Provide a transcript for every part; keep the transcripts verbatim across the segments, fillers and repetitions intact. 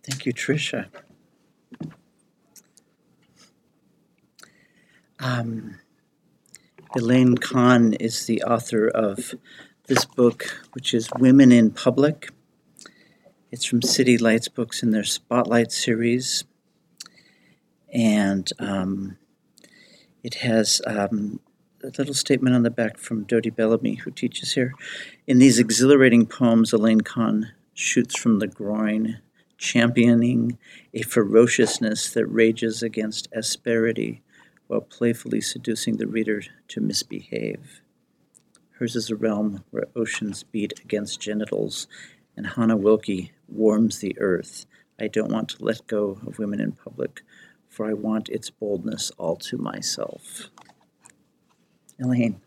Thank you, Tricia. Um, Elaine Kahn is the author of this book, which is Women in Public. It's from City Lights Books in their Spotlight series. And um, it has um, a little statement on the back from Dodie Bellamy, who teaches here. In these exhilarating poems, Elaine Kahn shoots from the groin, championing a ferociousness that rages against asperity while playfully seducing the reader to misbehave. Hers is a realm where oceans beat against genitals, and Hannah Wilke warms the earth. I don't want to let go of women in public, for I want its boldness all to myself. Elaine.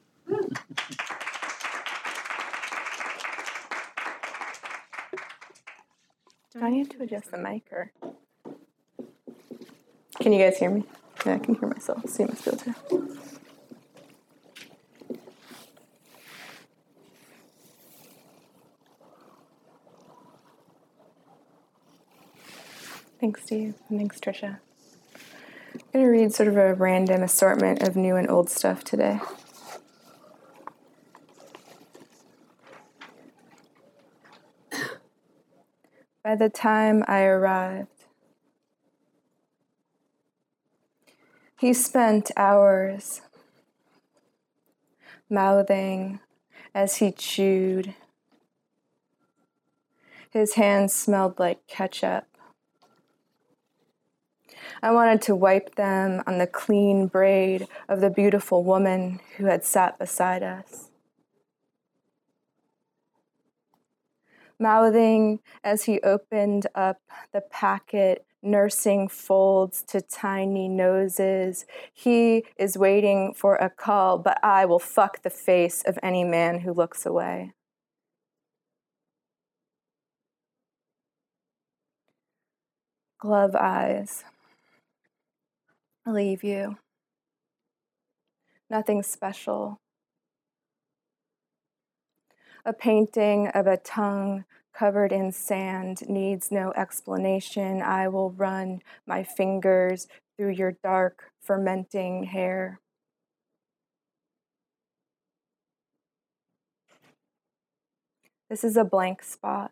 Do I need to adjust the mic, or can you guys hear me? Yeah, I can hear myself, so you must be able to. Thanks, Steve, and thanks, Tricia. I'm going to read sort of a random assortment of new and old stuff today. By the time I arrived, he spent hours mouthing as he chewed. His hands smelled like ketchup. I wanted to wipe them on the clean braid of the beautiful woman who had sat beside us. Mouthing as he opened up the packet, nursing folds to tiny noses. He is waiting for a call, but I will fuck the face of any man who looks away. Glove eyes. Leave you. Nothing special. A painting of a tongue covered in sand needs no explanation. I will run my fingers through your dark, fermenting hair. This is a blank spot.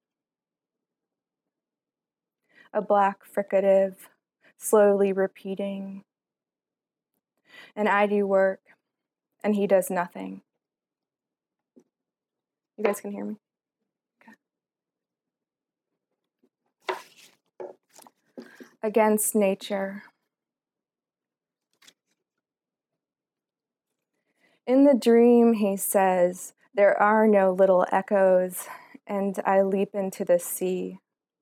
A black fricative, slowly repeating. And I do work, and he does nothing. You guys can hear me? Okay. Against nature. In the dream, he says, there are no little echoes, and I leap into the sea.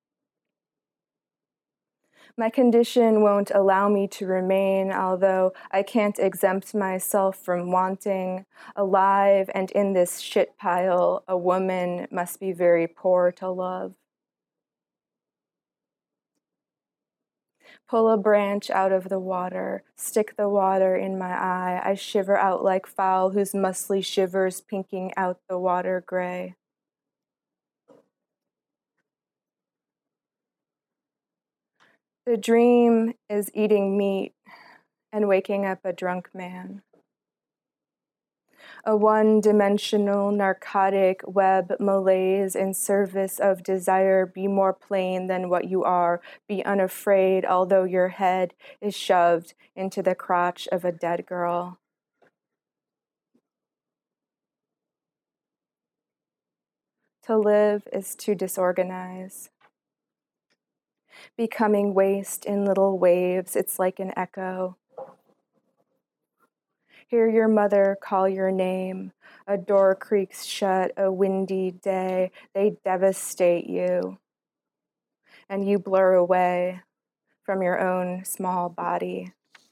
My condition won't allow me to remain, although I can't exempt myself from wanting. Alive and in this shit pile, a woman must be very poor to love. Pull a branch out of the water, stick the water in my eye. I shiver out like fowl whose muscly shivers pinking out the water gray. The dream is eating meat and waking up a drunk man. A one-dimensional narcotic web malaise in service of desire. Be more plain than what you are. Be unafraid, although your head is shoved into the crotch of a dead girl. To live is to disorganize. Becoming waste in little waves, it's like an echo. Hear your mother call your name. A door creaks shut, a windy day. They devastate you. And you blur away from your own small body.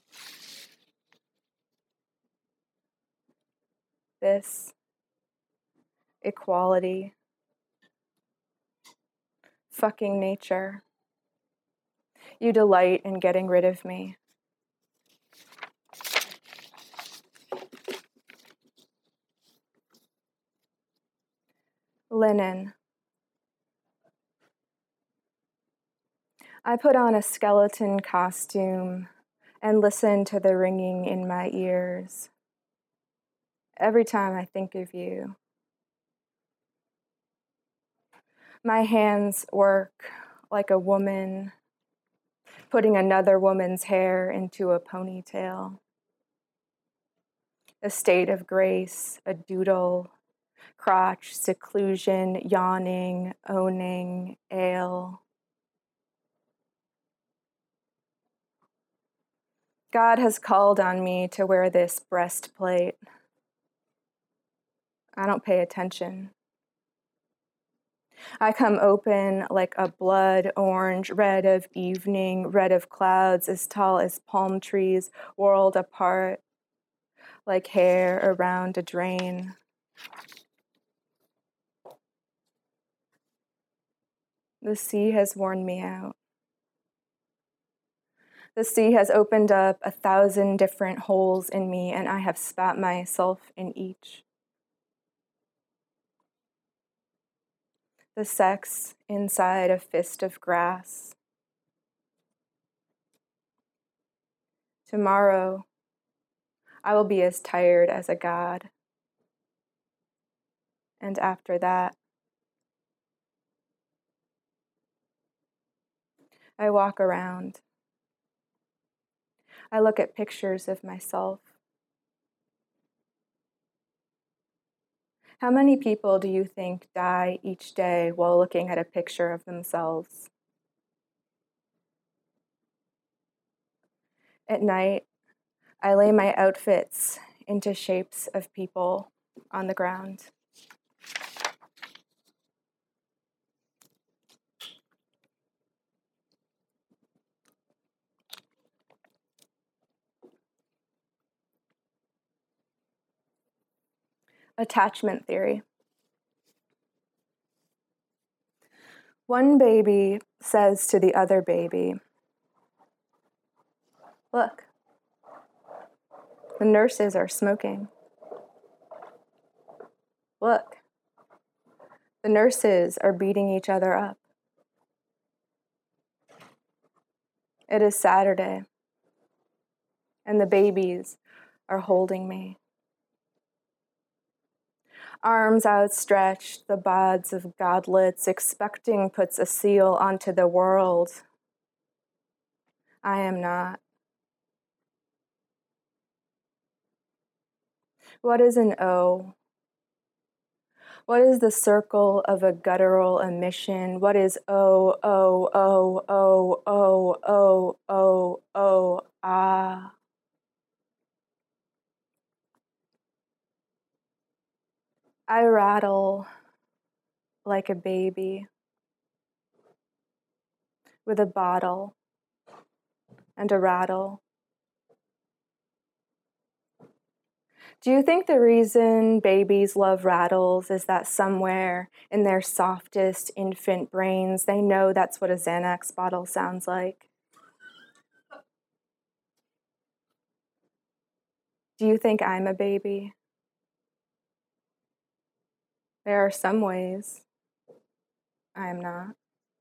This equality. Fucking nature. You delight in getting rid of me. Linen. I put on a skeleton costume and listen to the ringing in my ears every time I think of you. My hands work like a woman putting another woman's hair into a ponytail. A state of grace, a doodle, crotch, seclusion, yawning, owning, ale. God has called on me to wear this breastplate. I don't pay attention. I come open like a blood orange, red of evening, red of clouds as tall as palm trees, whirled apart like hair around a drain. The sea has worn me out. The sea has opened up a thousand different holes in me, and I have spat myself in each. The sex inside a fist of grass. Tomorrow, I will be as tired as a god. And after that, I walk around. I look at pictures of myself. How many people do you think die each day while looking at a picture of themselves? At night, I lay my outfits into shapes of people on the ground. Attachment theory. One baby says to the other baby, "Look, the nurses are smoking. Look, the nurses are beating each other up. It is Saturday, and the babies are holding me. Arms outstretched, the bods of godlets, expecting puts a seal onto the world. I am not. What is an O? What is the circle of a guttural emission? What is O, O, O, O, O, O, O, O, ah? I rattle like a baby with a bottle and a rattle. Do you think the reason babies love rattles is that somewhere in their softest infant brains, they know that's what a Xanax bottle sounds like? Do you think I'm a baby? There are some ways I am not.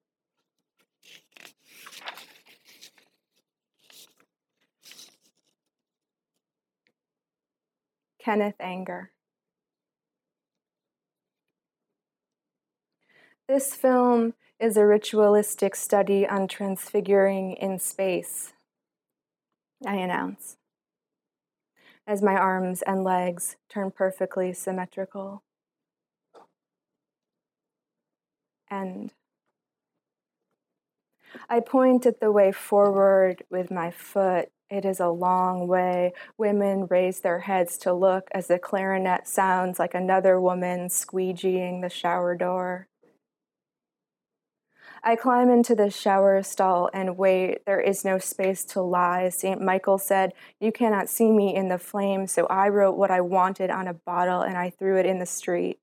Kenneth Anger. This film is a ritualistic study on transfiguring in space, I announce, as my arms and legs turn perfectly symmetrical. End. I point at the way forward with my foot. It is a long way. Women raise their heads to look as the clarinet sounds like another woman squeegeeing the shower door. I climb into the shower stall and wait. There is no space to lie. Saint Michael said, "You cannot see me in the flames," so I wrote what I wanted on a bottle and I threw it in the street.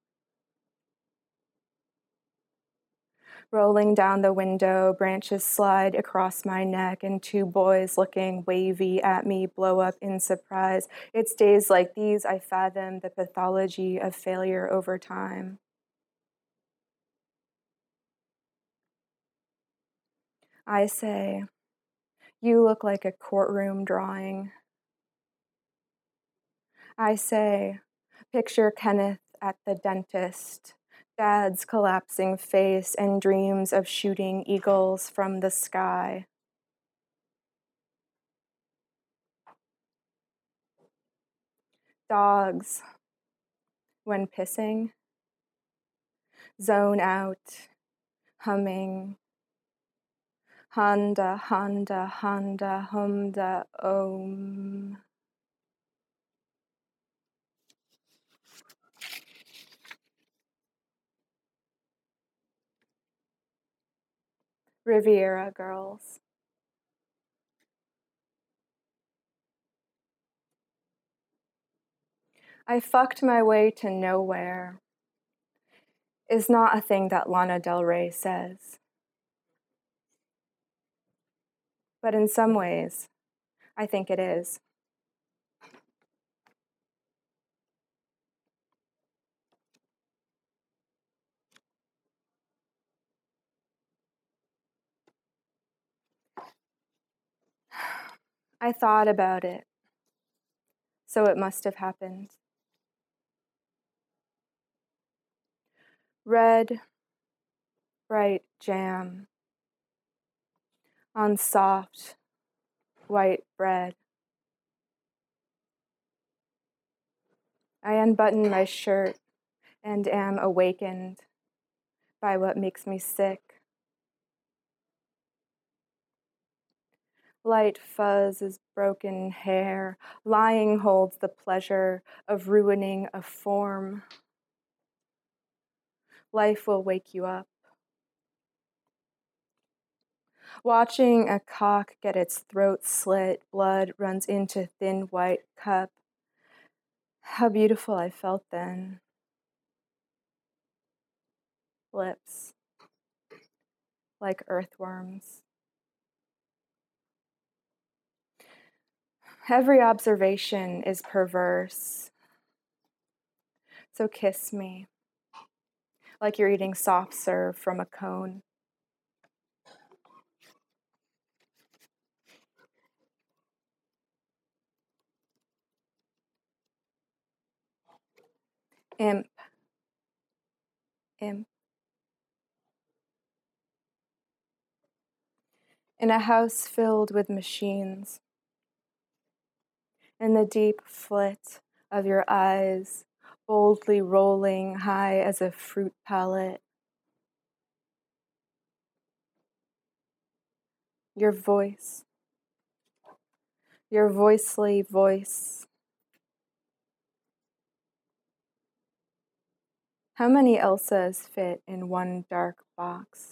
Rolling down the window, branches slide across my neck, and two boys looking wavy at me blow up in surprise. It's days like these I fathom the pathology of failure over time. I say, you look like a courtroom drawing. I say, picture Kenneth at the dentist, Dad's collapsing face and dreams of shooting eagles from the sky. Dogs, when pissing, zone out, humming, Honda, Honda, Honda, Honda, Om. Riviera girls. I fucked my way to nowhere is not a thing that Lana Del Rey says. But in some ways, I think it is. I thought about it, so it must have happened. Red, bright jam on soft, white bread. I unbutton my shirt and am awakened by what makes me sick. Light fuzz is broken hair. Lying holds the pleasure of ruining a form. Life will wake you up. Watching a cock get its throat slit, blood runs into thin white cup. How beautiful I felt then. Lips, like earthworms. Every observation is perverse. So kiss me, like you're eating soft serve from a cone. Imp, imp. In a house filled with machines, in the deep flit of your eyes, boldly rolling high as a fruit pallet. Your voice, your voicely voice. How many Elsas fit in one dark box?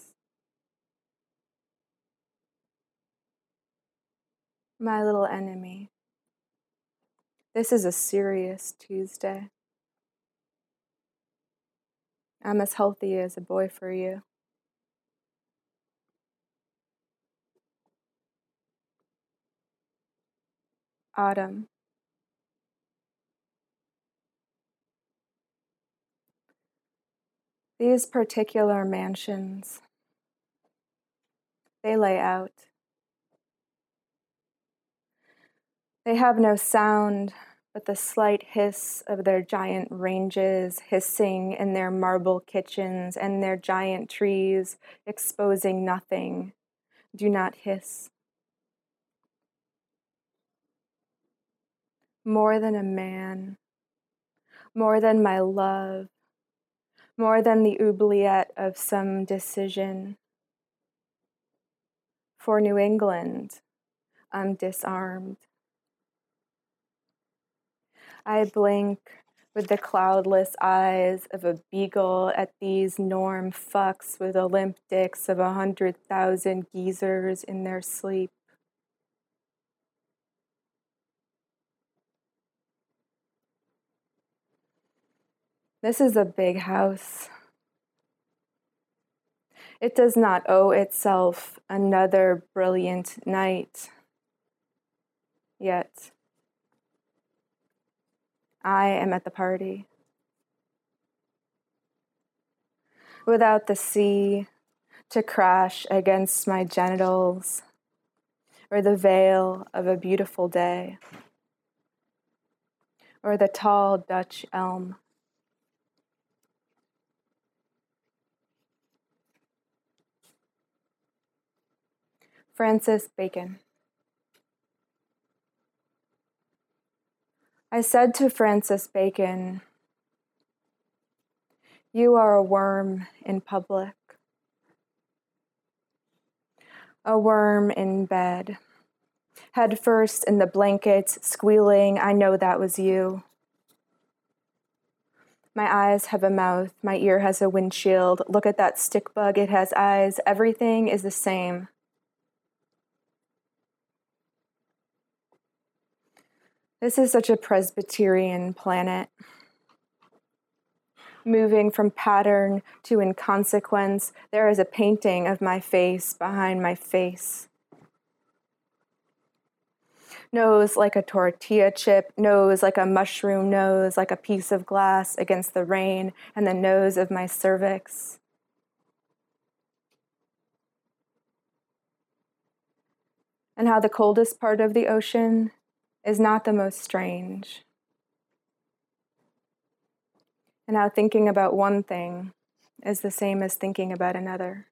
My little enemy. This is a serious Tuesday. I'm as healthy as a boy for you. Autumn. These particular mansions, they lay out. They have no sound but the slight hiss of their giant ranges hissing in their marble kitchens, and their giant trees exposing nothing. Do not hiss. More than a man, more than my love, more than the oubliette of some decision. For New England, I'm disarmed. I blink with the cloudless eyes of a beagle at these norm fucks with the limp dicks of a hundred thousand geezers in their sleep. This is a big house. It does not owe itself another brilliant night. Yet, I am at the party. Without the sea, to crash against my genitals, or the veil of a beautiful day, or the tall Dutch elm. Francis Bacon. I said to Francis Bacon, "You are a worm in public, a worm in bed, head first in the blankets, squealing, I know that was you. My eyes have a mouth, my ear has a windshield, look at that stick bug, it has eyes, everything is the same." This is such a Presbyterian planet. Moving from pattern to inconsequence, there is a painting of my face behind my face. Nose like a tortilla chip, nose like a mushroom nose, like a piece of glass against the rain, and the nose of my cervix. And how the coldest part of the ocean is not the most strange. And how thinking about one thing is the same as thinking about another.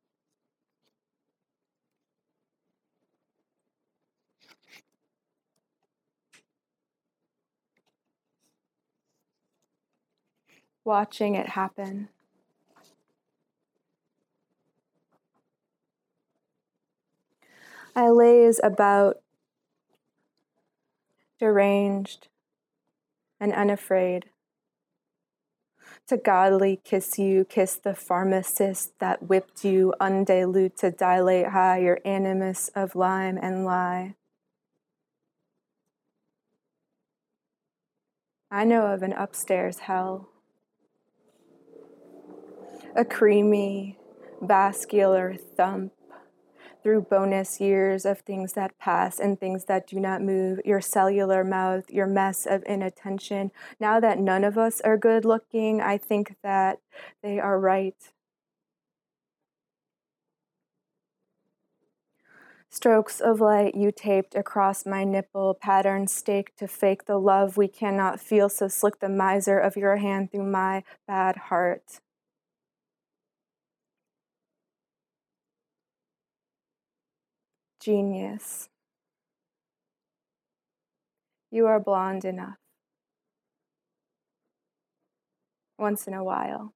Watching it happen. I laze about, deranged and unafraid, to godly kiss you, kiss the pharmacist that whipped you, undilute to dilate high your animus of lime and lie. I know of an upstairs hell, a creamy, vascular thump through bonus years of things that pass and things that do not move, your cellular mouth, your mess of inattention. Now that none of us are good looking, I think that they are right. Strokes of light you taped across my nipple, pattern staked to fake the love we cannot feel, so slick the miser of your hand through my bad heart. Genius. You are blonde enough. Once in a while.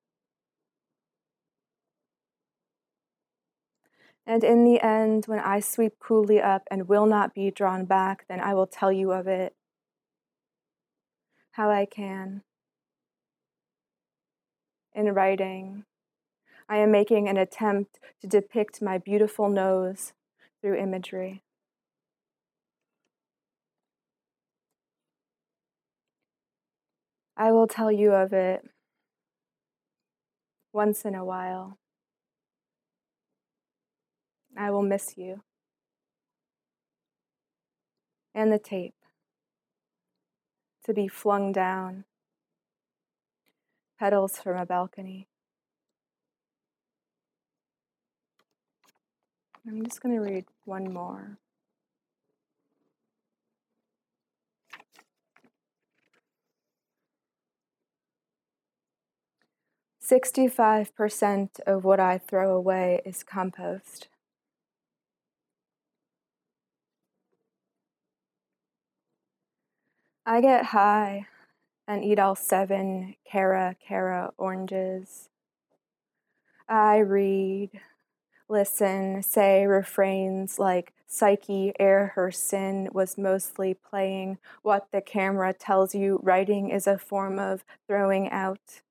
And in the end, when I sweep coolly up and will not be drawn back, then I will tell you of it. How I can. In writing, I am making an attempt to depict my beautiful nose through imagery. I will tell you of it once in a while. I will miss you. And the tape. To be flung down. Petals from a balcony. I'm just going to read one more. sixty-five percent of what I throw away is compost. I get high and eat all seven Cara Cara oranges. I read, listen, say refrains like Psyche ere her sin was mostly playing what the camera tells you writing is a form of throwing out.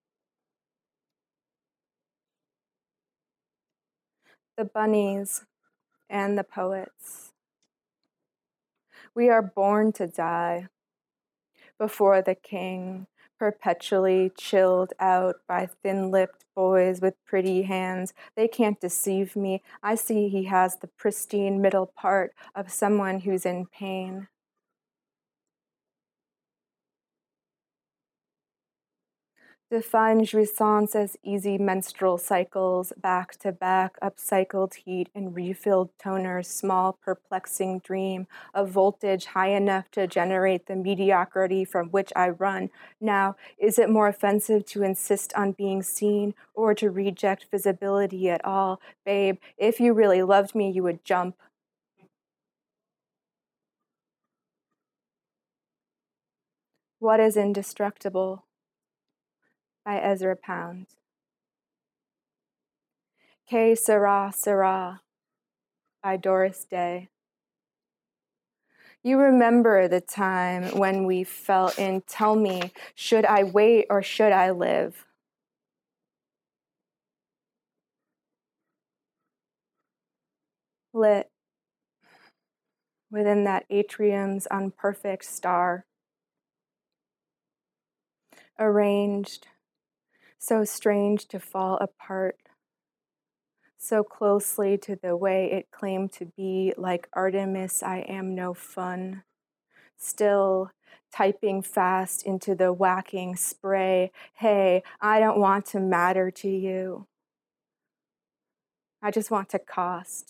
The bunnies and the poets. We are born to die before the king, perpetually chilled out by thin-lipped boys with pretty hands. They can't deceive me. I see he has the pristine middle part of someone who's in pain. Define jouissance as easy menstrual cycles, back to back, upcycled heat and refilled toners, small, perplexing dream, a voltage high enough to generate the mediocrity from which I run. Now, is it more offensive to insist on being seen or to reject visibility at all? Babe, if you really loved me, you would jump. What is Indestructible? By Ezra Pound. Que Sera Sera by Doris Day. You remember the time when we fell in, tell me, should I wait or should I live? Lit within that atrium's unperfect star. Arranged, so strange to fall apart, so closely to the way it claimed to be, like Artemis, I am no fun. Still typing fast into the whacking spray, hey, I don't want to matter to you. I just want to cost.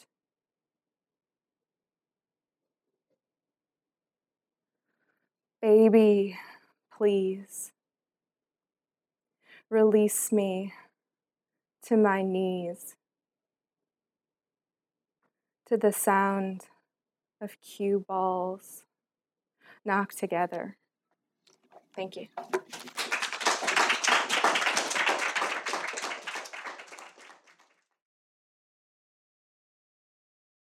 Baby, please, release me to my knees, to the sound of cue balls knocked together. Thank you.